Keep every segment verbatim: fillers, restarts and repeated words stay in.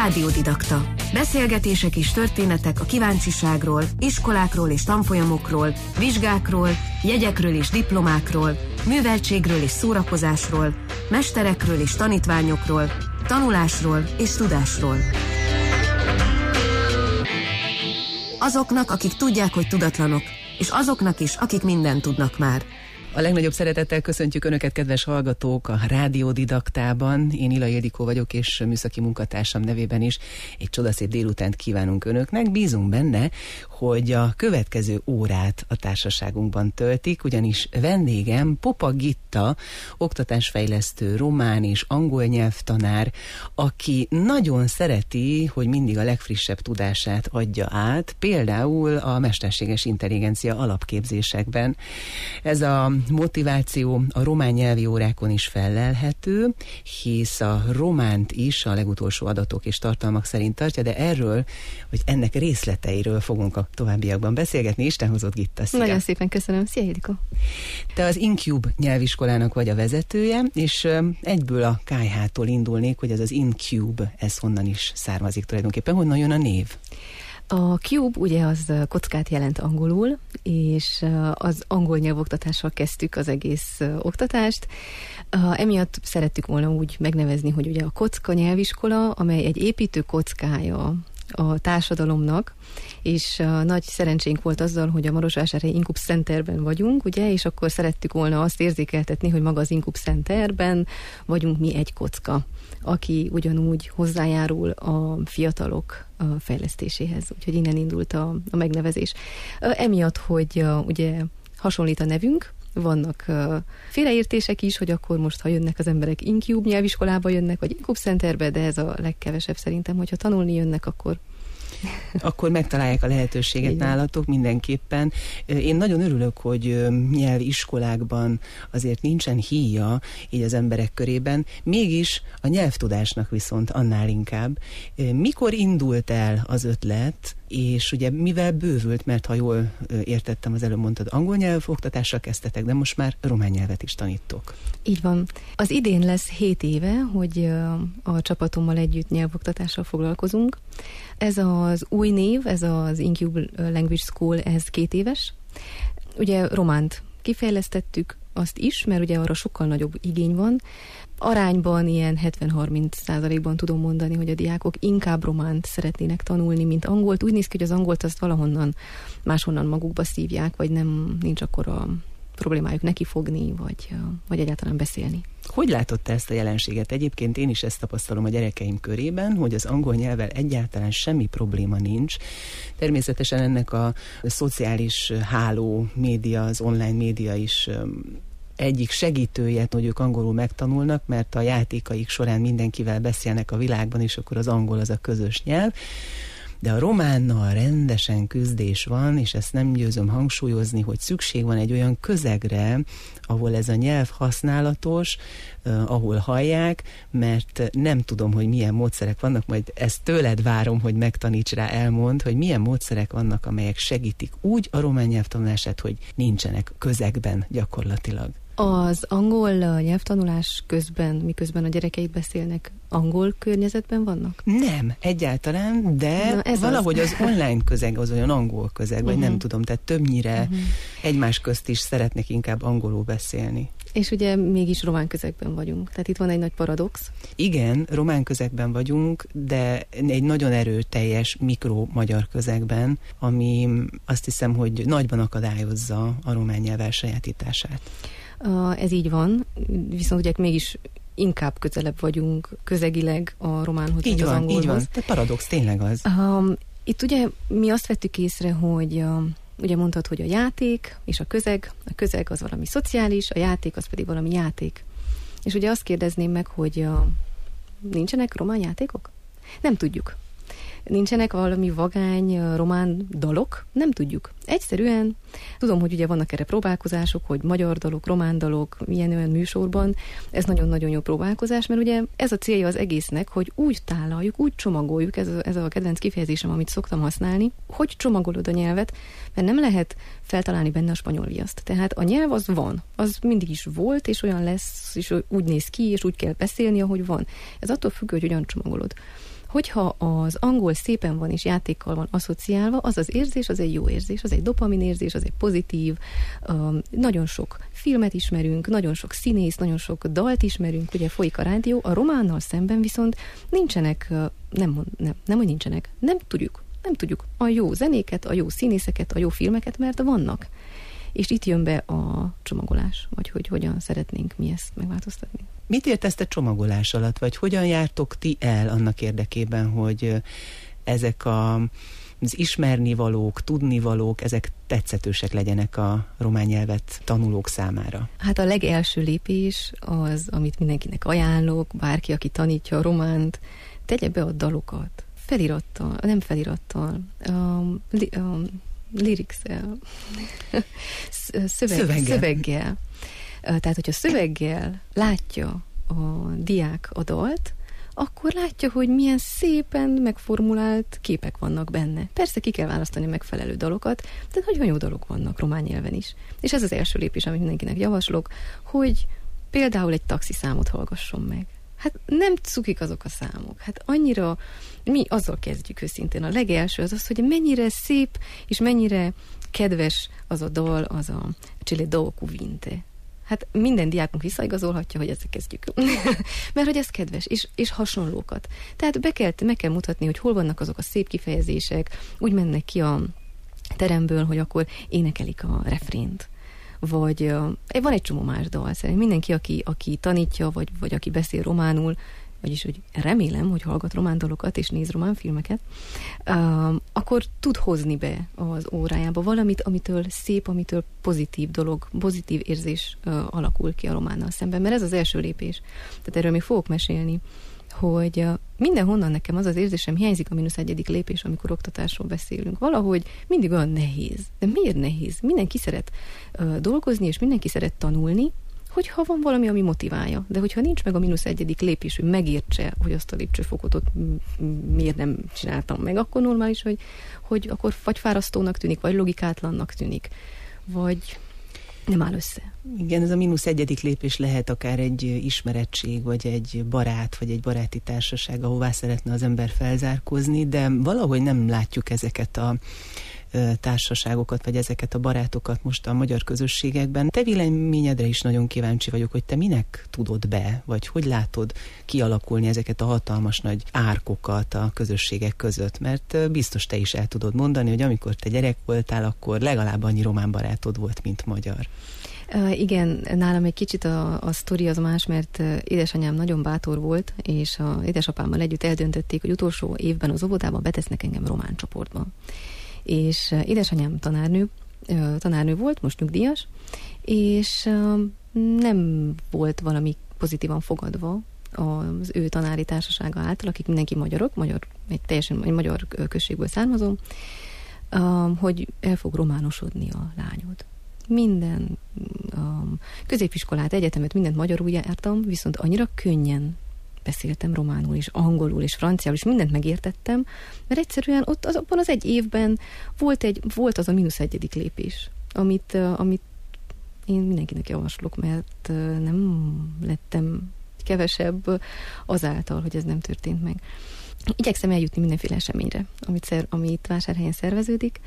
Rádiódidakta. Beszélgetések és történetek a kíváncsiságról, iskolákról és tanfolyamokról, vizsgákról, jegyekről és diplomákról, műveltségről és szórakozásról, mesterekről és tanítványokról, tanulásról és tudásról. Azoknak, akik tudják, hogy tudatlanok, és azoknak is, akik mindent tudnak már. A legnagyobb szeretettel köszöntjük Önöket, kedves hallgatók, a Rádiódidaktában. Én Ila Ildikó vagyok, és műszaki munkatársam nevében is egy csodaszép délutánt kívánunk Önöknek. Bízunk benne, hogy a következő órát a társaságunkban töltik, ugyanis vendégem Popa Gitta, oktatásfejlesztő, román és angol nyelvtanár, aki nagyon szereti, hogy mindig a legfrissebb tudását adja át, például a mesterséges intelligencia alapképzésekben. Ez a motiváció a román nyelvi órákon is fellelhető, hisz a románt is a legutolsó adatok és tartalmak szerint tartja, de erről, hogy ennek részleteiről fogunk a továbbiakban beszélgetni. Isten hozott, Gitta, szia! Nagyon szépen köszönöm. Szia, Ildikó! Te az InCube nyelviskolának vagy a vezetője, és egyből a ká jé hától indulnék, hogy ez az InCube, ez honnan is származik tulajdonképpen, honnan jön a név? A cube ugye az kockát jelent angolul, és az angol nyelvoktatással kezdtük az egész oktatást. Emiatt szerettük volna úgy megnevezni, hogy ugye a kocka nyelviskola, amely egy építő kockája a társadalomnak, és a nagy szerencsénk volt azzal, hogy a Marosvásárhelyi InCube Centerben vagyunk, ugye, és akkor szerettük volna azt érzékeltetni, hogy maga az InCube Centerben vagyunk mi egy kocka, aki ugyanúgy hozzájárul a fiatalok a fejlesztéséhez. Úgyhogy innen indult a, a megnevezés. Emiatt, hogy ugye hasonlít a nevünk, vannak uh, félreértések is, hogy akkor most, ha jönnek az emberek InCube nyelviskolába jönnek, vagy InCube Centerbe, de ez a legkevesebb szerintem, hogyha tanulni jönnek, akkor... Akkor megtalálják a lehetőséget igen. nálatok mindenképpen. Én nagyon örülök, hogy nyelviskolákban azért nincsen híja így az emberek körében, mégis a nyelvtudásnak viszont annál inkább. Mikor indult el az ötlet, és ugye mivel bővült, mert ha jól értettem, az előbb mondtad, angol nyelv oktatással kezdtetek, de most már román nyelvet is tanítok. Így van. Az idén lesz hét éve, hogy a csapatommal együtt nyelvoktatással foglalkozunk. Ez az új név, ez az InCube Language School, ez két éves. Ugye románt kifejlesztettük, azt is, mert ugye arra sokkal nagyobb igény van. Arányban ilyen hetven-harminc százalékban tudom mondani, hogy a diákok inkább románt szeretnének tanulni, mint angolt. Úgy néz ki, hogy az angolt azt valahonnan máshonnan magukba szívják, vagy nem nincs akkora problémájuk nekifogni, vagy, vagy egyáltalán beszélni. Hogy látod te ezt a jelenséget? Egyébként én is ezt tapasztalom a gyerekeim körében, hogy az angol nyelvvel egyáltalán semmi probléma nincs. Természetesen ennek a szociális háló média, az online média is egyik segítője, hogy ők angolul megtanulnak, mert a játékaik során mindenkivel beszélnek a világban, és akkor az angol az a közös nyelv. De a románnal rendesen küzdés van, és ezt nem győzöm hangsúlyozni, hogy szükség van egy olyan közegre, ahol ez a nyelv használatos, uh, ahol hallják, mert nem tudom, hogy milyen módszerek vannak, majd ezt tőled várom, hogy megtaníts rá, elmond, hogy milyen módszerek vannak, amelyek segítik úgy a román nyelv tanulását, hogy nincsenek közegben gyakorlatilag. Az angol nyelvtanulás közben, miközben a gyerekeik beszélnek, angol környezetben vannak? Nem, egyáltalán, de valahogy az. az online közeg az olyan angol közeg, vagy uh-huh. nem tudom, tehát többnyire uh-huh. egymás közt is szeretnek inkább angolul beszélni. És ugye mégis román közegben vagyunk, tehát itt van egy nagy paradox. Igen, román közegben vagyunk, de egy nagyon erőteljes mikro-magyar közegben, ami azt hiszem, hogy nagyban akadályozza a román nyelv elsajátítását. Uh, ez így van, viszont ugye mégis inkább közelebb vagyunk közegileg a románhoz, így az van, angolhoz. Így van, te paradox, tényleg az. Uh, itt ugye mi azt vettük észre, hogy uh, ugye mondtad, hogy a játék és a közeg, a közeg az valami szociális, a játék az pedig valami játék. És ugye azt kérdezném meg, hogy uh, nincsenek román játékok? Nem tudjuk. Nincsenek valami vagány román dalok? Nem tudjuk. Egyszerűen, tudom, hogy ugye vannak erre próbálkozások, hogy magyar dalok, román dalok, ilyen olyan műsorban, ez nagyon-nagyon jó próbálkozás, mert ugye ez a célja az egésznek, hogy úgy tálaljuk, úgy csomagoljuk, ez a, ez a kedvenc kifejezésem, amit szoktam használni, hogy csomagolod a nyelvet, mert nem lehet feltalálni benne a spanyol viaszt. Tehát a nyelv az van, az mindig is volt, és olyan lesz, és úgy néz ki, és úgy kell beszélni, ahogy van. Ez attól függ, hogy hogyan csomagolod. hogyha az angol szépen van és játékkal van asszociálva, az az érzés, az egy jó érzés, az egy dopamin érzés, az egy pozitív, um, nagyon sok filmet ismerünk, nagyon sok színész, nagyon sok dalt ismerünk, ugye folyik a rádió, a románnal szemben viszont nincsenek, nem, nem, nem, hogy nincsenek, nem tudjuk, nem tudjuk a jó zenéket, a jó színészeket, a jó filmeket, mert vannak. És itt jön be a csomagolás, vagy hogy hogyan szeretnénk mi ezt megváltoztatni. Mit értesz te csomagolás alatt, vagy hogyan jártok ti el annak érdekében, hogy ezek a, az ismernivalók, tudnivalók, ezek tetszetősek legyenek a román nyelvet tanulók számára? Hát a legelső lépés az, amit mindenkinek ajánlok, bárki, aki tanítja a románt, tegye be a dalokat. Felirattal, nem felirattal, um, li, um, lyrics-el, Szöveg, szöveggel. szöveggel. Tehát, hogyha szöveggel látja a diák a dalt, akkor látja, hogy milyen szépen megformulált képek vannak benne. Persze ki kell választani megfelelő dalokat, de nagyon jó dalok vannak román nyelven is. És ez az első lépés, amit mindenkinek javaslok, hogy például egy taxiszámot hallgasson meg. Hát nem cukik azok a számok. Hát annyira, mi azzal kezdjük őszintén. A legelső az az, hogy mennyire szép és mennyire kedves az a dal, az a Cele două cuvinte. Hát minden diákunk visszaigazolhatja, hogy ezzel kezdjük. Mert hogy ez kedves, és, és hasonlókat. Tehát be kell, meg kell mutatni, hogy hol vannak azok a szép kifejezések, úgy mennek ki a teremből, hogy akkor énekelik a refrént. Vagy uh, van egy csomó más dal, szerintem mindenki, aki, aki tanítja, vagy, vagy aki beszél románul, vagyis, hogy remélem, hogy hallgat román dalokat és néz román filmeket, uh, akkor tud hozni be az órájába valamit, amitől szép, amitől pozitív dolog, pozitív érzés uh, alakul ki a románnal szemben, mert ez az első lépés. Tehát erről még fogok mesélni, hogy uh, mindenhonnan nekem az az érzésem hiányzik a mínusz egyedik lépés, amikor oktatásról beszélünk. Valahogy mindig olyan nehéz. De miért nehéz? Mindenki szeret uh, dolgozni, és mindenki szeret tanulni, hogyha van valami, ami motiválja. De hogyha nincs meg a mínusz egyedik lépés, hogy megértse, hogy azt a lépcsőfokot ott miért nem csináltam meg, akkor normális, hogy, hogy akkor vagy fárasztónak tűnik, vagy logikátlannak tűnik, vagy nem áll össze. Igen, ez a mínusz egyedik lépés lehet akár egy ismerettség, vagy egy barát, vagy egy baráti társaság, ahová szeretne az ember felzárkózni, de valahogy nem látjuk ezeket a társaságokat, vagy ezeket a barátokat most a magyar közösségekben. Te véleményedre is nagyon kíváncsi vagyok, hogy te minek tudod be, vagy hogy látod kialakulni ezeket a hatalmas nagy árkokat a közösségek között, mert biztos te is el tudod mondani, hogy amikor te gyerek voltál, akkor legalább annyi román barátod volt, mint magyar. Uh, igen, nálam egy kicsit a, a sztori az más, mert uh, édesanyám nagyon bátor volt, és a édesapámmal együtt eldöntötték, hogy utolsó évben az óvodában betesznek engem román csoportba. És uh, édesanyám tanárnő, uh, tanárnő volt, most nyugdíjas, és uh, nem volt valami pozitívan fogadva az ő tanári társasága által, akik mindenki magyarok, magyar, egy teljesen egy magyar községből származom, uh, hogy el fog románosodni a lányod. Minden um, középiskolát, egyetemet, mindent magyarul jártam, viszont annyira könnyen beszéltem románul és angolul és franciául, és mindent megértettem, mert egyszerűen ott az, abban az egy évben volt, egy, volt az a mínusz egyedik lépés, amit, uh, amit én mindenkinek javaslok, mert uh, nem lettem kevesebb azáltal, hogy ez nem történt meg. Igyekszem eljutni mindenféle eseményre, amit, szer, amit Vásárhelyen szerveződik,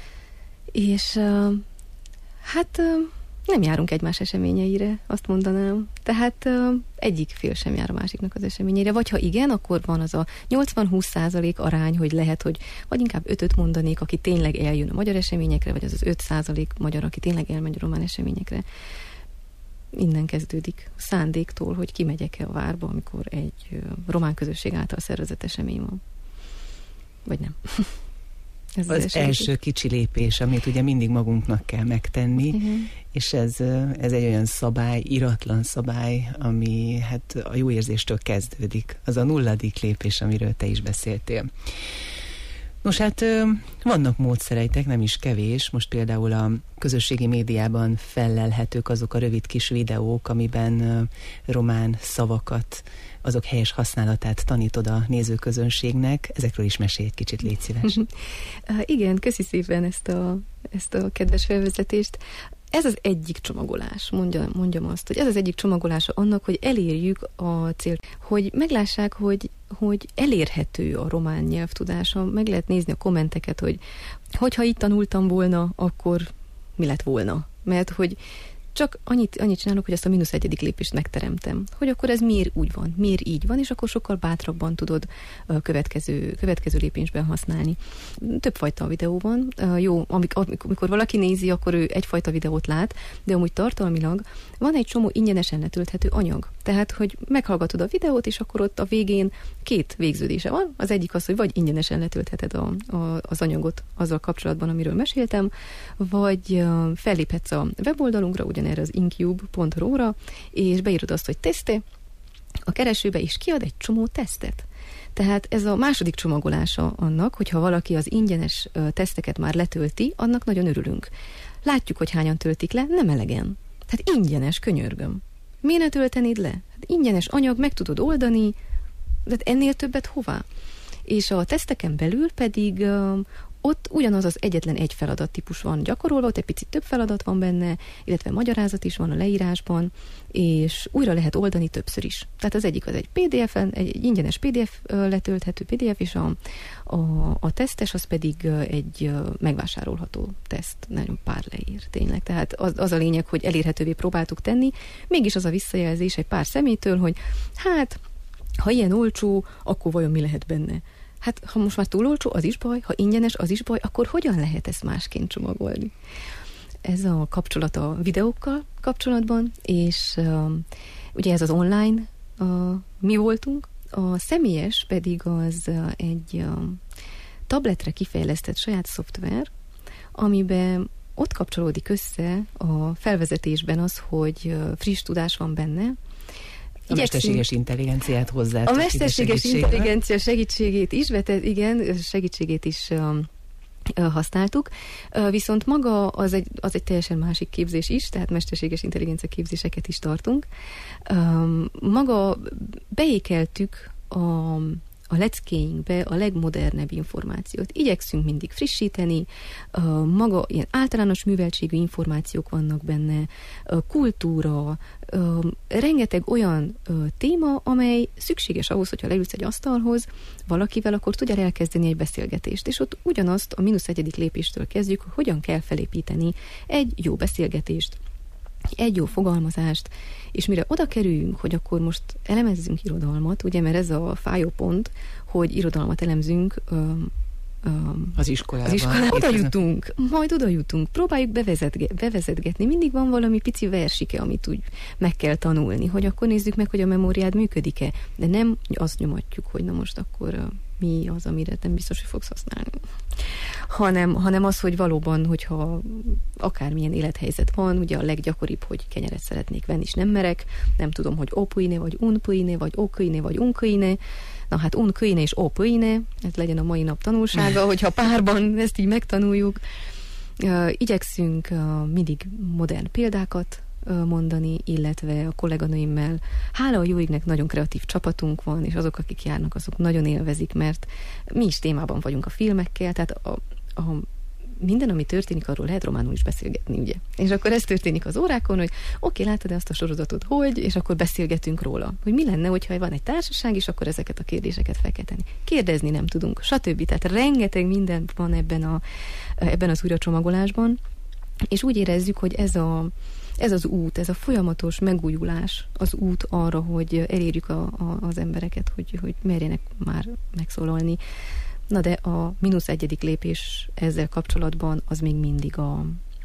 és uh, hát nem járunk egymás eseményeire, azt mondanám. Tehát egyik fél sem jár a másiknak az eseményeire. Vagy ha igen, akkor van az a nyolcvan-húsz százalék arány, hogy lehet, hogy vagy inkább ötöt mondanék, aki tényleg eljön a magyar eseményekre, vagy az az öt százalék magyar, aki tényleg elmegy a román eseményekre. Innen kezdődik a szándéktól, hogy kimegyek-e a várba, amikor egy román közösség által szervezett esemény van. Vagy nem. Ez az, az első kicsi lépés, amit ugye mindig magunknak kell megtenni, igen. És ez, ez egy olyan szabály, iratlan szabály, ami hát a jó érzéstől kezdődik. Az a nulladik lépés, amiről te is beszéltél. Nos, hát vannak módszereitek, nem is kevés. Most például a közösségi médiában fellelhetők azok a rövid kis videók, amiben román szavakat, azok helyes használatát tanítod a nézőközönségnek. Ezekről is mesélj egy kicsit, légy szíves. Igen, köszi szépen ezt a, ezt a kedves felvezetést. ez az egyik csomagolás, mondjam, mondjam azt, hogy ez az egyik csomagolása annak, hogy elérjük a célt, hogy meglássák, hogy, hogy elérhető a román nyelvtudása, meg lehet nézni a kommenteket, hogy hogyha itt tanultam volna, akkor mi lett volna? Mert hogy csak annyit, annyit csinálok, hogy ezt a mínusz egyedik lépést megteremtem. Hogy akkor ez miért úgy van, miért így van, és akkor sokkal bátrabban tudod a következő, következő lépésben használni. Többfajta videó van. Jó, amikor valaki nézi, akkor ő egyfajta videót lát, de amúgy tartalmilag van egy csomó ingyenesen letölthető anyag. Tehát, hogy meghallgatod a videót, és akkor ott a végén két végződése van. Az egyik az, hogy vagy ingyenesen letöltheted a, a, az anyagot azzal kapcsolatban, amiről meséltem, vagy felléphetsz a weboldalunkra, ugyanerre az incube pont ro-ra, és beírod azt, hogy teszte, a keresőbe is kiad egy csomó tesztet. Tehát ez a második csomagolása annak, hogyha valaki az ingyenes teszteket már letölti, annak nagyon örülünk. Látjuk, hogy hányan töltik le, nem elegen. Tehát ingyenes, könyörgöm. Miért ne töltenéd le? Hát ingyenes anyag, meg tudod oldani, de ennél többet hová? És a teszteken belül pedig uh, ott ugyanaz az egyetlen egy feladattípus van gyakorolva, ott egy picit több feladat van benne, illetve magyarázat is van a leírásban, és újra lehet oldani többször is. Tehát az egyik az egy pé dé ef-en, egy ingyenes pé dé ef letölthető pé dé ef, és a, a, a tesztes az pedig egy megvásárolható teszt, nagyon pár leír, tényleg. Tehát az, az a lényeg, hogy elérhetővé próbáltuk tenni, mégis az a visszajelzés egy pár személytől, hogy hát, ha ilyen olcsó, akkor vajon mi lehet benne? Hát, ha most már túl olcsó, az is baj, ha ingyenes, az is baj, akkor hogyan lehet ezt másként csomagolni? Ez a kapcsolat a videókkal kapcsolatban, és uh, ugye ez az online uh, mi voltunk, a személyes pedig az uh, egy uh, tabletre kifejlesztett saját szoftver, amiben ott kapcsolódik össze a felvezetésben az, hogy uh, friss tudás van benne. A mesterséges intelligenciát hozzá. A mesterséges intelligencia segítségét is, vetett, igen, segítségét is um, használtuk, uh, viszont maga az egy, az egy teljesen másik képzés is, tehát mesterséges intelligencia képzéseket is tartunk. Um, maga beékeltük a a leckéinkbe a legmodernebb információt. Igyekszünk mindig frissíteni, maga ilyen általános műveltségű információk vannak benne, kultúra, rengeteg olyan téma, amely szükséges ahhoz, hogyha leülsz egy asztalhoz valakivel, akkor tudja elkezdeni egy beszélgetést. És ott ugyanazt a mínusz egyedik lépéstől kezdjük, hogy hogyan kell felépíteni egy jó beszélgetést, egy jó fogalmazást, és mire oda kerüljünk, hogy akkor most elemezzünk irodalmat, ugye, mert ez a fájó pont, hogy irodalmat elemzünk öm, öm, az iskolában. Az iskolában. Oda jutunk, majd oda jutunk, próbáljuk bevezetge, bevezetgetni. Mindig van valami pici versike, amit úgy meg kell tanulni, hogy akkor nézzük meg, hogy a memóriád működik-e, de nem azt nyomatjuk, hogy na most akkor mi az, amire nem biztos, hogy fogsz használni. Hanem, hanem az, hogy valóban, hogyha akármilyen élethelyzet van, ugye a leggyakoribb, hogy kenyeret szeretnék venni, és nem merek, nem tudom, hogy ópuine, vagy unpuine, vagy óköine, vagy unköine. Na hát unköine és ópuine, ez legyen a mai nap tanulsága, hogyha párban ezt így megtanuljuk. Igyekszünk mindig modern példákat mondani, illetve a kolléganőimmel. Hála a jó égnek nagyon kreatív csapatunk van, és azok, akik járnak, azok nagyon élvezik, mert mi is témában vagyunk a filmekkel, tehát a, a minden, ami történik, arról lehet románul is beszélgetni, ugye? És akkor ez történik az órákon, hogy oké, okay, láttad ezt a sorozatot, hogy, és akkor beszélgetünk róla. Hogy mi lenne, hogyha van egy társaság, és akkor ezeket a kérdéseket fel kell tenni. Kérdezni nem tudunk, stb. Tehát rengeteg minden van ebben, a, ebben az újracsomagolásban, és úgy érezzük, hogy ez a Ez az út, ez a folyamatos megújulás, az út arra, hogy elérjük a, a, az embereket, hogy, hogy merjenek már megszólalni. Na de a mínusz egyedik lépés ezzel kapcsolatban az még mindig, a,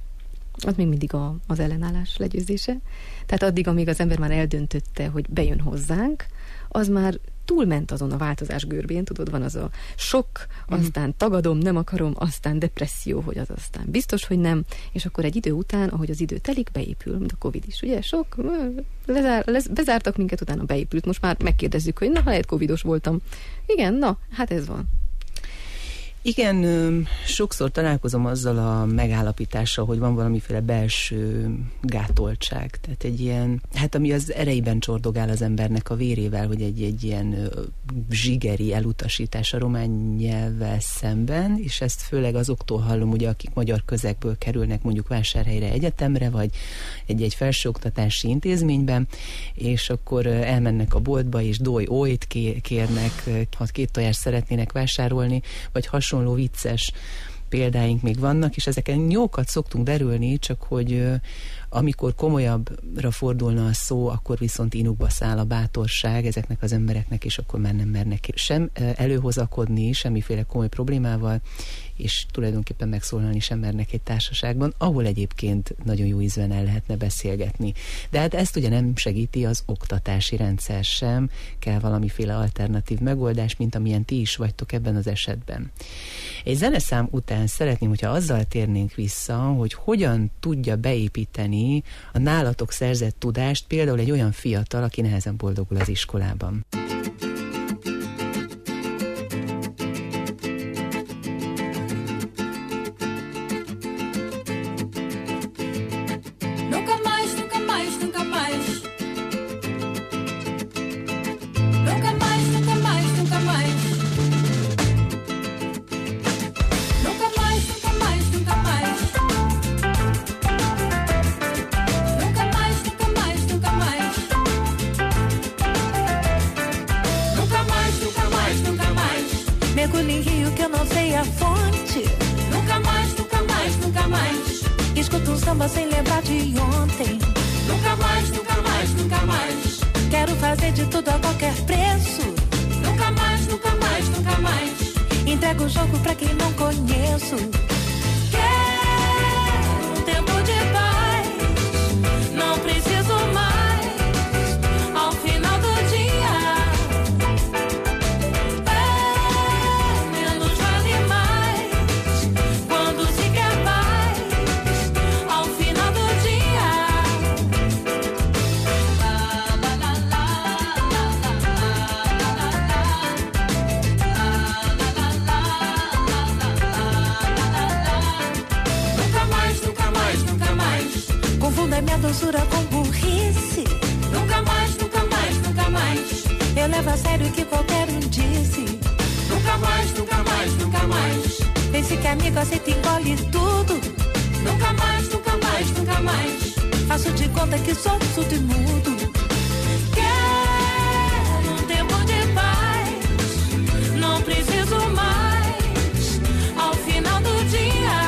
az még mindig a, az ellenállás legyőzése. Tehát addig, amíg az ember már eldöntötte, hogy bejön hozzánk, az már túlment azon a változás görbén, tudod, van az a sok, aztán tagadom, nem akarom, aztán depresszió, hogy az aztán biztos, hogy nem, és akkor egy idő után, ahogy az idő telik, beépül, mint a Covid is, ugye, sok, lezár, lez, bezártak minket, utána beépült, most már megkérdezzük, hogy na, ha lehet covidos voltam. Igen, na, hát ez van. Igen, sokszor találkozom azzal a megállapítással, hogy van valamiféle belső gátoltság. Tehát egy ilyen, hát ami az erejében csordogál az embernek a vérével, hogy egy, egy ilyen zsigeri elutasítás a román nyelvvel szemben, és ezt főleg azoktól hallom, ugye, akik magyar közegből kerülnek mondjuk Vásárhelyre egyetemre, vagy egy-egy felsőoktatási intézményben, és akkor elmennek a boltba, és dój ójt kérnek, ha két tojást szeretnének vásárolni, vagy hasonló vicces példáink még vannak, és ezeken jókat szoktunk derülni, csak hogy amikor komolyabbra fordulna a szó, akkor viszont inukba száll a bátorság ezeknek az embereknek, és akkor már nem mernek sem előhozakodni semmiféle komoly problémával, és tulajdonképpen megszólalni sem mernek egy társaságban, ahol egyébként nagyon jó ízben el lehetne beszélgetni. De hát ezt ugye nem segíti az oktatási rendszer sem, kell valamiféle alternatív megoldás, mint amilyen ti is vagytok ebben az esetben. Egy zeneszám után szeretném, hogyha azzal térnénk vissza, hogy hogyan tudja beépíteni a nálatok szerzett tudást például egy olyan fiatal, aki nehezen boldogul az iskolában. Mergulho em rio que eu não sei a fonte. Nunca mais, nunca mais, nunca mais. Escuto um samba sem lembrar de ontem. Nunca mais, nunca mais, nunca mais. Quero fazer de tudo a qualquer preço. Nunca mais, nunca mais, nunca mais. Entrego o jogo pra quem não conheço. Quero um tempo de paz. Não preciso mais. Ao final do dia. Confunda minha doçura com burrice. Nunca mais, nunca mais, nunca mais. Eu levo a sério o que qualquer um disse. Nunca mais, nunca mais, nunca mais. Pense que amigo aceita e engole tudo. Nunca mais, nunca mais, nunca mais. Faço de conta que sou surdo e mudo. Quero um tempo de paz. Não preciso mais. Ao final do dia.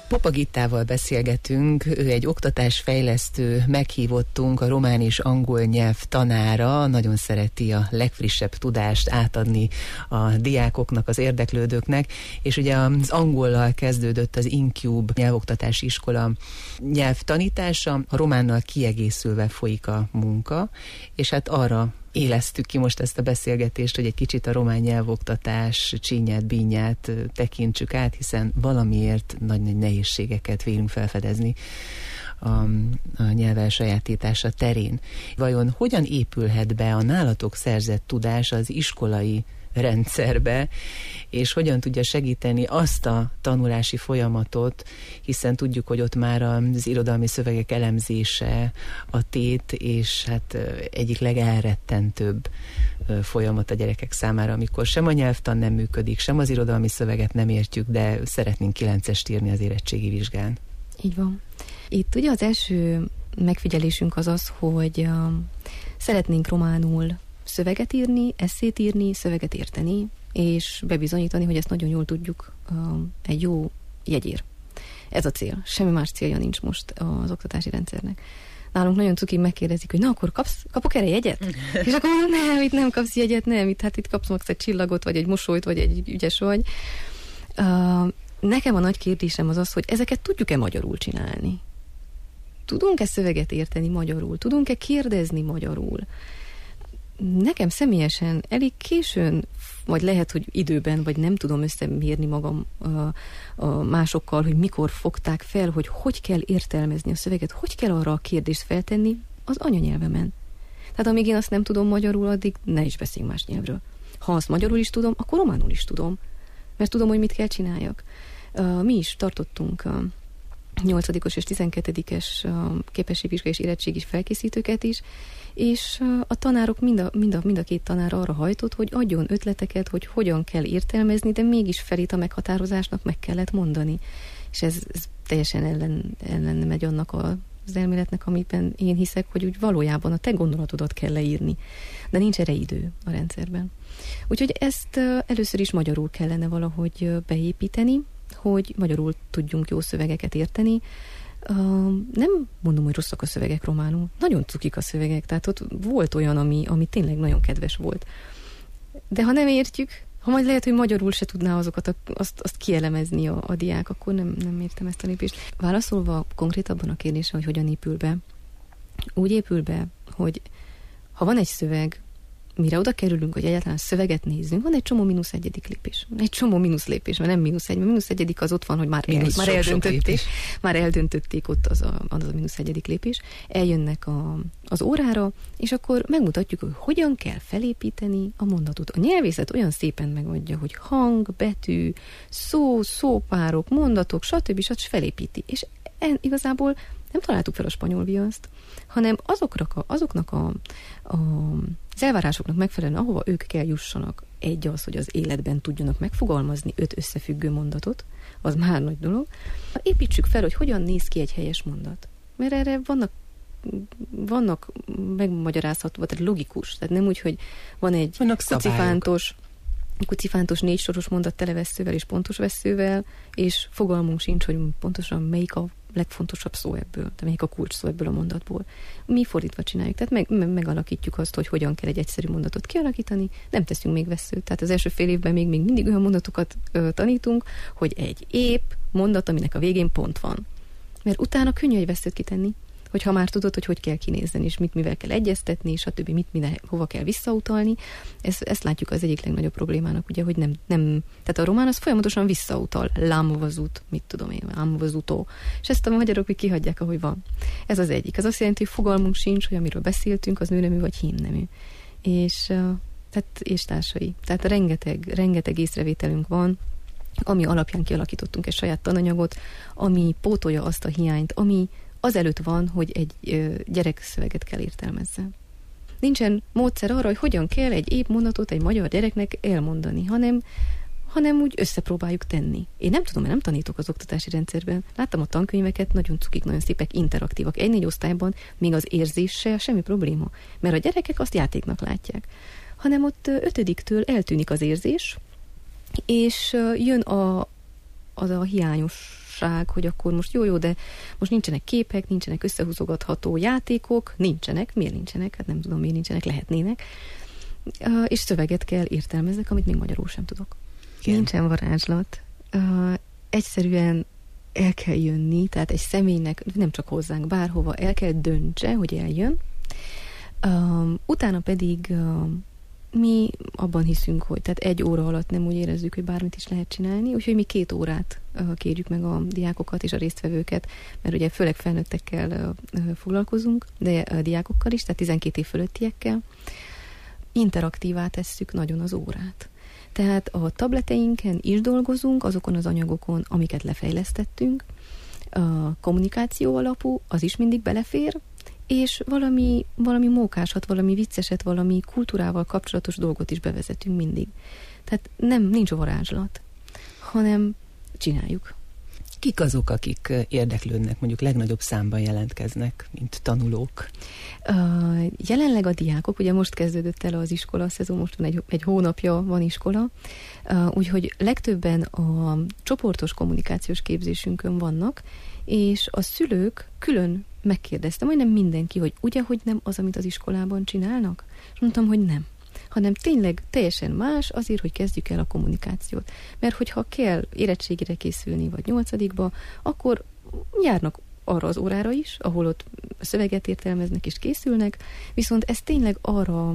Popa Gittával beszélgetünk, ő egy oktatásfejlesztő, meghívottunk, a román és angol nyelv tanára, nagyon szereti a legfrissebb tudást átadni a diákoknak, az érdeklődőknek, és ugye az angollal kezdődött az InCube nyelvoktatási iskola nyelvtanítása, a románnal kiegészülve folyik a munka, és hát arra élesztük ki most ezt a beszélgetést, hogy egy kicsit a román nyelvoktatás csínyát, bínyát tekintsük át, hiszen valamiért nagy-nagy nehézségeket vélünk felfedezni a, a nyelv elsajátítása terén. Vajon hogyan épülhet be a nálatok szerzett tudás az iskolai rendszerbe, és hogyan tudja segíteni azt a tanulási folyamatot, hiszen tudjuk, hogy ott már az irodalmi szövegek elemzése a tét, és hát egyik legelrettentőbb folyamat a gyerekek számára, amikor sem a nyelvtan nem működik, sem az irodalmi szöveget nem értjük, de szeretnénk kilencest írni az érettségi vizsgán. Így van. Itt ugye az első megfigyelésünk az az, hogy uh, szeretnénk románul szöveget írni, esszét írni, szöveget érteni, és bebizonyítani, hogy ezt nagyon jól tudjuk uh, egy jó jegyér. Ez a cél. Semmi más célja nincs most az oktatási rendszernek. Nálunk nagyon cuki megkérdezik, hogy na akkor kapsz, kapok erre jegyet? És akkor mondom, nem, itt nem kapsz jegyet, nem, itt, hát itt kapsz max egy csillagot, vagy egy mosolyt, vagy egy ügyes vagy. Uh, nekem a nagy kérdésem az az, hogy ezeket tudjuk-e magyarul csinálni? Tudunk-e szöveget érteni magyarul? Tudunk-e kérdezni magyarul? Nekem személyesen elég későn, vagy lehet, hogy időben, vagy nem tudom összemérni magam a, a másokkal, hogy mikor fogták fel, hogy hogy kell értelmezni a szöveget, hogy kell arra a kérdést feltenni az anyanyelvemen. Tehát amíg én azt nem tudom magyarul, addig ne is beszéljünk más nyelvről. Ha azt magyarul is tudom, akkor románul is tudom, mert tudom, hogy mit kell csináljak. Uh, mi is tartottunk uh, nyolcadikos és tizenkettedikes uh, képességvizsgai és érettségis felkészítőket is, és a tanárok, mind a, mind, a, mind a két tanár arra hajtott, hogy adjon ötleteket, hogy hogyan kell értelmezni, de mégis felét a meghatározásnak meg kellett mondani. És ez, ez teljesen ellen, ellen megy annak a, az elméletnek, amiben én hiszek, hogy úgy valójában a te gondolatodat kell leírni. De nincs erre idő a rendszerben. Úgyhogy ezt először is magyarul kellene valahogy beépíteni, hogy magyarul tudjunk jó szövegeket érteni. Uh, nem mondom, hogy rosszak a szövegek románul. Nagyon cukik a szövegek, tehát ott volt olyan, ami, ami tényleg nagyon kedves volt. De ha nem értjük, ha majd lehet, hogy magyarul se tudná azokat a, azt, azt kielemezni a, a diák, akkor nem, nem értem ezt a lépést. Válaszolva konkrétabban a kérdésre, hogy hogyan épül be. Úgy épül be, hogy ha van egy szöveg, mire oda kerülünk, hogy egyáltalán szöveget nézzünk, van egy csomó mínusz egyedik lépés. Egy csomó mínusz lépés, mert nem mínusz egy, mert mínusz egyedik az ott van, hogy már, el, már eldöntötték, már eldöntötték ott az a, az a mínusz egyedik lépés. Eljönnek a, az órára, és akkor megmutatjuk, hogy hogyan kell felépíteni a mondatot. A nyelvészet olyan szépen megadja, hogy hang, betű, szó, szópárok, mondatok, stb. stb. Felépíti. És en, igazából nem találtuk fel a spanyol viaszt, hanem azoknak, a, azoknak a, a, az elvárásoknak megfelelően, ahova ők kell jussanak. Egy az, hogy az életben tudjanak megfogalmazni öt összefüggő mondatot, az már nagy dolog. Építsük fel, hogy hogyan néz ki egy helyes mondat. Mert erre vannak, vannak megmagyarázható, tehát logikus. Tehát nem úgy, hogy van egy kucifántos, kucifántos négy soros mondat televesszővel és pontos vesszővel, és fogalmunk sincs, hogy pontosan melyik a legfontosabb szó ebből, de melyik a kulcs szó ebből a mondatból. Mi fordítva csináljuk, tehát meg, me, megalakítjuk azt, hogy hogyan kell egy egyszerű mondatot kialakítani, nem teszünk még vesszőt, tehát az első fél évben még, még mindig olyan mondatokat ö, tanítunk, hogy egy épp mondat, aminek a végén pont van. Mert utána könnyű egy vesszőt kitenni, hogyha már tudod, hogy hogy kell kinézni, és mit mivel kell egyeztetni, és a többi, mit mine, hova kell visszautalni. Ezt, ezt látjuk az egyik legnagyobb problémának, ugye, hogy nem, nem, tehát a román az folyamatosan visszautal, lámvazut, mit tudom én, lámvazutó, és ezt a magyarok még kihagyják, ahogy van. Ez az egyik. Ez azt jelenti, hogy fogalmunk sincs, hogy amiről beszéltünk, az nőnemű vagy hímnemű. És, tehát, és társai. Tehát rengeteg, rengeteg észrevételünk van, ami alapján kialakítottunk egy saját tananyagot, ami pótolja azt a hiányt, ami azelőtt van, hogy egy ö, gyerek szöveget kell értelmezze. Nincsen módszer arra, hogy hogyan kell egy épp mondatot egy magyar gyereknek elmondani, hanem, hanem úgy összepróbáljuk tenni. Én nem tudom, mert nem tanítok az oktatási rendszerben. Láttam a tankönyveket, nagyon cukik, nagyon szépek, interaktívak. Egy-négy osztályban még az érzéssel semmi probléma, mert a gyerekek azt játéknak látják. Hanem ott ötödiktől eltűnik az érzés, és jön a, az a hiányos szomorúság, hogy akkor most jó-jó, de most nincsenek képek, nincsenek összehúzogatható játékok, nincsenek, miért nincsenek, hát nem tudom, miért nincsenek, lehetnének, uh, és szöveget kell értelmeznek, amit még magyarul sem tudok. Igen. Nincsen varázslat. Uh, egyszerűen el kell jönni, tehát egy személynek, nem csak hozzánk, bárhova el kell döntse, hogy eljön. Uh, utána pedig uh, mi abban hiszünk, hogy tehát egy óra alatt nem úgy érezzük, hogy bármit is lehet csinálni, úgyhogy mi két órát uh, kérjük meg a diákokat és a résztvevőket, mert ugye főleg felnőttekkel uh, uh, foglalkozunk, de a diákokkal is, tehát tizenkét év fölöttiekkel. Interaktívá tesszük nagyon az órát. Tehát a tableteinken is dolgozunk, azokon az anyagokon, amiket lefejlesztettünk. A kommunikáció alapú, az is mindig belefér, és valami, valami mókásat, valami vicceset, valami kultúrával kapcsolatos dolgot is bevezetünk mindig. Tehát nem, nincs varázslat, hanem csináljuk. Kik azok, akik érdeklődnek, mondjuk legnagyobb számban jelentkeznek, mint tanulók? Uh, jelenleg a diákok, ugye most kezdődött el az iskola szezon, most van egy, egy hónapja van iskola, uh, úgyhogy legtöbben a csoportos kommunikációs képzésünkön vannak, és a szülők külön megkérdeztem, hogy nem mindenki, hogy ugye, hogy nem az, amit az iskolában csinálnak? És mondtam, hogy nem, hanem tényleg teljesen más azért, hogy kezdjük el a kommunikációt. Mert hogyha kell érettségire készülni, vagy nyolcadikba, akkor járnak arra az órára is, ahol ott szöveget értelmeznek és készülnek, viszont ez tényleg arra,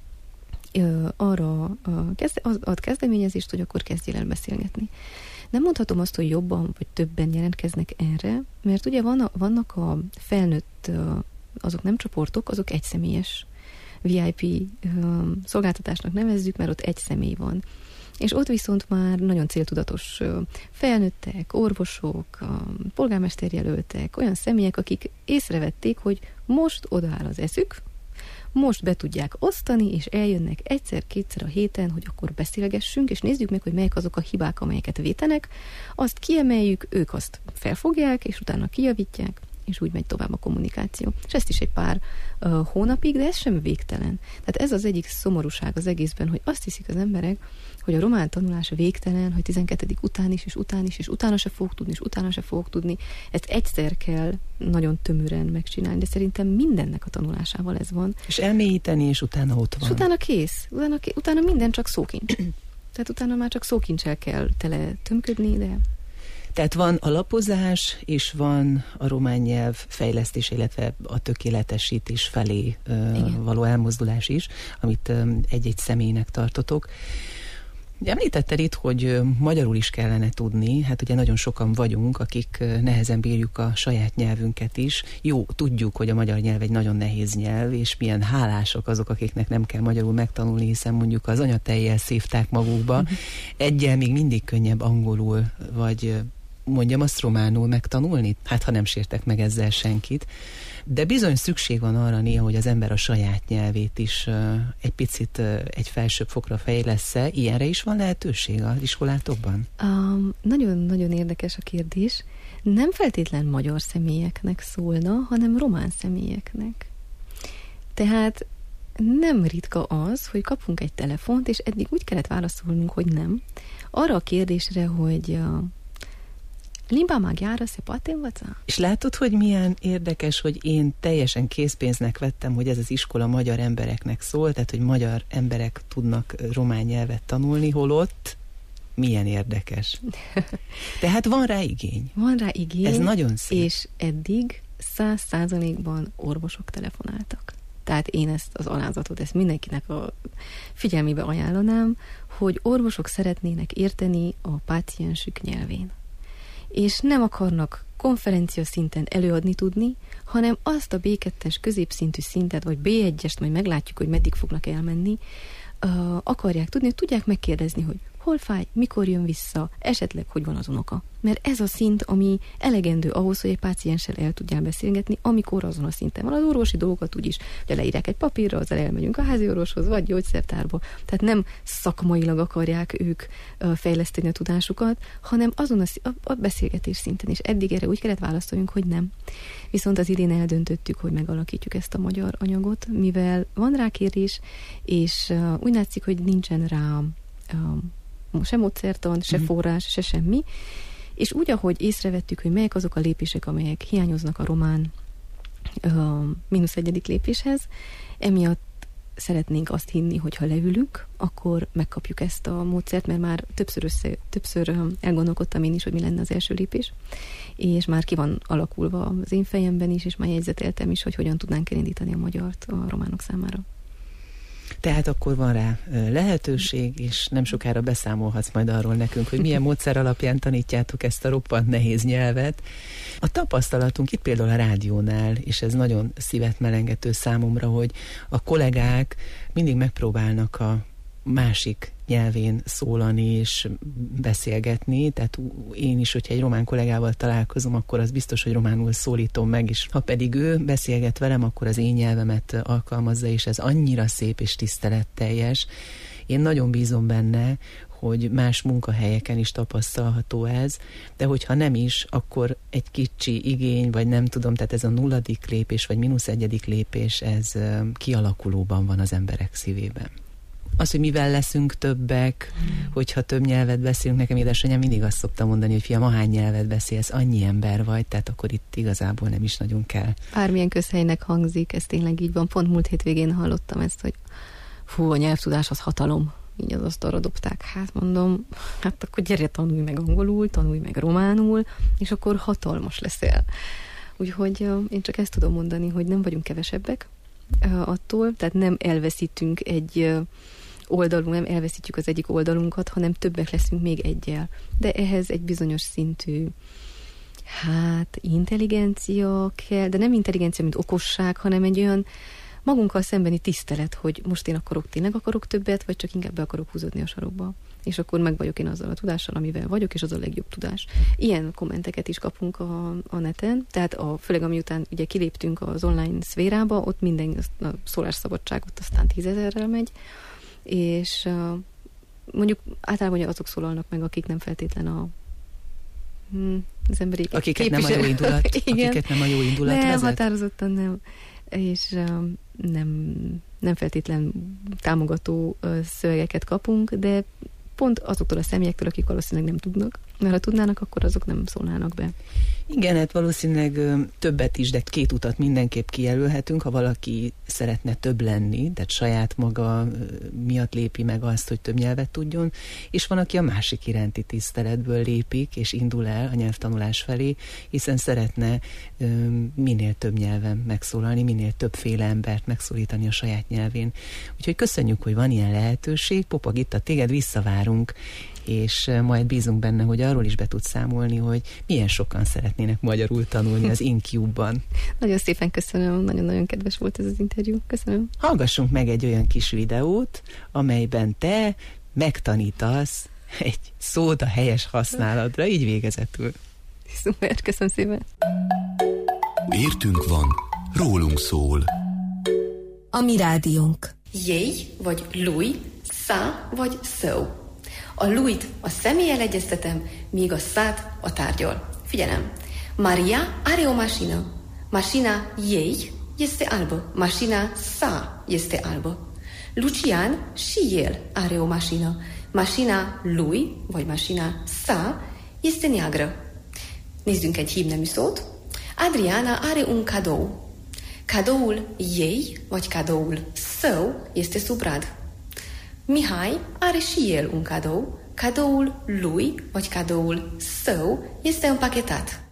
arra ad kezdeményezést, hogy akkor kezdjél el beszélgetni. Nem mondhatom azt, hogy jobban vagy többen jelentkeznek erre, mert ugye van a, vannak a felnőtt, azok nem csoportok, azok egyszemélyes vé i pé szolgáltatásnak nevezzük, mert ott egy személy van. És ott viszont már nagyon céltudatos felnőttek, orvosok, polgármesterjelöltek, olyan személyek, akik észrevették, hogy most odaáll az eszük, most be tudják osztani, és eljönnek egyszer-kétszer a héten, hogy akkor beszélgessünk, és nézzük meg, hogy melyek azok a hibák, amelyeket vétenek, azt kiemeljük, ők azt felfogják, és utána kijavítják, és úgy megy tovább a kommunikáció. És ezt is egy pár uh, hónapig, de ez sem végtelen. Tehát ez az egyik szomorúság az egészben, hogy azt hiszik az emberek, hogy a román tanulás végtelen, hogy tizenkettedik után is, és után is, és utána se fogok tudni, és utána se fogok tudni. Ezt egyszer kell nagyon tömören megcsinálni, de szerintem mindennek a tanulásával ez van. És elmélyíteni, és utána ott van. És utána kész. Utána, kész. Utána minden csak szókincs. Tehát utána már csak szókincsel kell tele tömködni, de... Tehát van alapozás, és van a román nyelv fejlesztés, illetve a tökéletesítés felé uh, való elmozdulás is, amit um, egy-egy személynek tartotok. Említetted itt, hogy magyarul is kellene tudni, hát ugye nagyon sokan vagyunk, akik nehezen bírjuk a saját nyelvünket is. Jó, tudjuk, hogy a magyar nyelv egy nagyon nehéz nyelv, és milyen hálások azok, akiknek nem kell magyarul megtanulni, hiszen mondjuk az anyatejjel szívták magukba. Egyel még mindig könnyebb angolul, vagy mondjam azt románul megtanulni, hát ha nem sértek meg ezzel senkit. De bizony szükség van arra néha, hogy az ember a saját nyelvét is uh, egy picit uh, egy felsőbb fokra fejlessze. Ilyenre is van lehetőség az iskolátokban? Um, nagyon-nagyon érdekes a kérdés. Nem feltétlen magyar személyeknek szólna, hanem román személyeknek. Tehát nem ritka az, hogy kapunk egy telefont, és eddig úgy kellett válaszolnunk, hogy nem. Arra a kérdésre, hogy... Uh, Limba magjára se poate învăța. És látod, hogy milyen érdekes, hogy én teljesen készpénznek vettem, hogy ez az iskola magyar embereknek szól, tehát, hogy magyar emberek tudnak román nyelvet tanulni, holott milyen érdekes. Tehát van rá igény. Van rá igény. Ez nagyon szép. És eddig száz százalékban orvosok telefonáltak. Tehát én ezt az alázatot, ezt mindenkinek a figyelmébe ajánlanám, hogy orvosok szeretnének érteni a páciensük nyelvén. És nem akarnak konferencia szinten előadni tudni, hanem azt a bé kettes középszintű szintet, vagy bé egyest, majd meglátjuk, hogy meddig fognak elmenni, uh, akarják tudni, hogy tudják megkérdezni, hogy hol fáj, mikor jön vissza, esetleg hogy van az unoka. Mert ez a szint, ami elegendő ahhoz, hogy egy pácienssel el tudjál beszélgetni, amikor azon a szinten van. Az orvosi dolgokat úgyis, hogy leírják egy papírra, azzal elmegyünk a házi orvoshoz, vagy gyógyszertárba. Tehát nem szakmailag akarják ők fejleszteni a tudásukat, hanem azon a, a, a beszélgetés szinten is. Eddig erre úgy kellett válaszoljunk, hogy nem. Viszont az idén eldöntöttük, hogy megalakítjuk ezt a magyar anyagot, mivel van rá kérés, és uh, úgy látszik, hogy nincsen rá uh, se módszertan, se forrás, se semmi, És úgy, ahogy észrevettük, hogy melyek azok a lépések, amelyek hiányoznak a román uh, mínusz egyedik lépéshez, emiatt szeretnénk azt hinni, hogy ha leülünk, akkor megkapjuk ezt a módszert, mert már többször, össze, többször elgondolkodtam én is, hogy mi lenne az első lépés, és már ki van alakulva az én fejemben is, és már jegyzeteltem is, hogy hogyan tudnánk elindítani a magyart a románok számára. Tehát akkor van rá lehetőség, és nem sokára beszámolhatsz majd arról nekünk, hogy milyen módszer alapján tanítjátok ezt a roppant nehéz nyelvet. A tapasztalatunk itt például a rádiónál, és ez nagyon szívet melengető számomra, hogy a kollégák mindig megpróbálnak a másik nyelvén szólani és beszélgetni, tehát én is, hogyha egy román kollégával találkozom, akkor az biztos, hogy románul szólítom meg, és ha pedig ő beszélget velem, akkor az én nyelvemet alkalmazza, és ez annyira szép és tiszteletteljes. Én nagyon bízom benne, hogy más munkahelyeken is tapasztalható ez, de hogyha nem is, akkor egy kicsi igény, vagy nem tudom, tehát ez a nulladik lépés, vagy mínusz egyedik lépés, ez kialakulóban van az emberek szívében. Az, hogy mivel leszünk többek, hmm. hogyha több nyelvet beszélünk, nekem édesanyám mindig azt szokta mondani, hogy fiam, ahány nyelvet beszélsz, annyi ember vagy, tehát akkor itt igazából nem is nagyon kell. Bármilyen közhelynek hangzik, ez tényleg így van. Pont múlt hétvégén hallottam ezt, hogy fú, a nyelvtudás az hatalom. Így az asztalra dobták. Hát mondom, hát akkor gyere, tanulj meg angolul, tanulj meg románul, és akkor hatalmas leszel. Úgyhogy én csak ezt tudom mondani, hogy nem vagyunk kevesebbek attól, tehát nem elveszítünk egy oldalunk, nem elveszítjük az egyik oldalunkat, hanem többek leszünk még egyel. De ehhez egy bizonyos szintű hát intelligencia kell, de nem intelligencia, mint okosság, hanem egy olyan magunkkal szembeni tisztelet, hogy most én akarok, tényleg akarok többet, vagy csak inkább be akarok húzódni a sarokba. És akkor meg vagyok én azzal a tudással, amivel vagyok, és az a legjobb tudás. Ilyen kommenteket is kapunk a, a neten, tehát a, főleg amiután ugye kiléptünk az online szférába, ott minden a szólásszabadság ott aztán tízezerrel megy, és uh, mondjuk általában azok szólalnak meg, akik nem feltétlen a hmm, az emberi akiket nem a jó indulat, akiket nem a jó indulat nem, vezet. Határozottan nem. És uh, nem, nem feltétlen támogató uh, szövegeket kapunk, de pont azoktól a személyektől, akik valószínűleg nem tudnak, mert ha tudnának, akkor azok nem szólnának be. Igen, hát valószínűleg ö, többet is, de két utat mindenképp kijelölhetünk, ha valaki szeretne több lenni, tehát saját maga ö, miatt lépi meg azt, hogy több nyelvet tudjon, és van, aki a másik iránti tiszteletből lépik, és indul el a nyelvtanulás felé, hiszen szeretne ö, minél több nyelven megszólalni, minél többféle embert megszólítani a saját nyelvén. Úgyhogy köszönjük, hogy van ilyen lehetőség. Popa Gitta, téged visszavárunk, és majd bízunk benne, hogy arról is be tudsz számolni, hogy milyen sokan szeretnének magyarul tanulni az InCube-ban. Nagyon szépen köszönöm, nagyon-nagyon kedves volt ez az interjú. Köszönöm. Hallgassunk meg egy olyan kis videót, amelyben te megtanítasz egy szót a helyes használatra, így végezetül. Szuper, köszönöm szépen. Értünk van, rólunk szól. A mi rádiónk. Jéj vagy lui, szá vagy szó. A luit a személlyel egyeztetem, míg a szát a tárgyal. Figyelem. Maria are o mașină. Mașina ei este albă. Mașina sa este albă. Lucian și el are o mașină. Mașina lui, vagy mașina sa, este neagră. Nézzünk egy hímnemű szót. Adriana are un cadou. Cadoul ei, vagy cadoul său, este sub brad. Mihai are și el un cadou. Cadoul lui, vagy cadoul său, este împachetat.